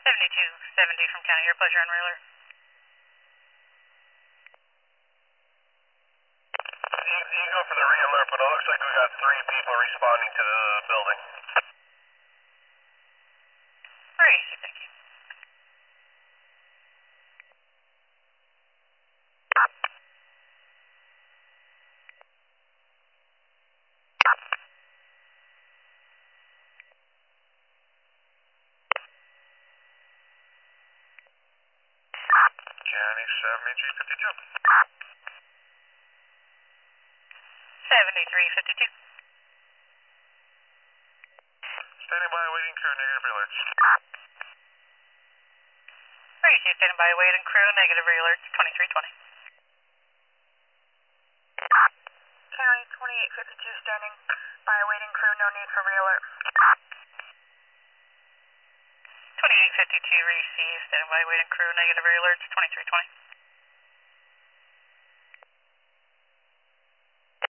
7270 from County Air Pleasure on Railer. You go for the re-alert, but it looks like we got 3 people responding to the building. Alright, thank you. County 7352. 7352. Standing by, waiting crew, negative alerts. Alright, standing by, waiting crew, negative alert, 2320. County 2852 standing by, waiting crew, no need for re-alert. 2852 received, standing by, waiting crew, negative alert, 2320.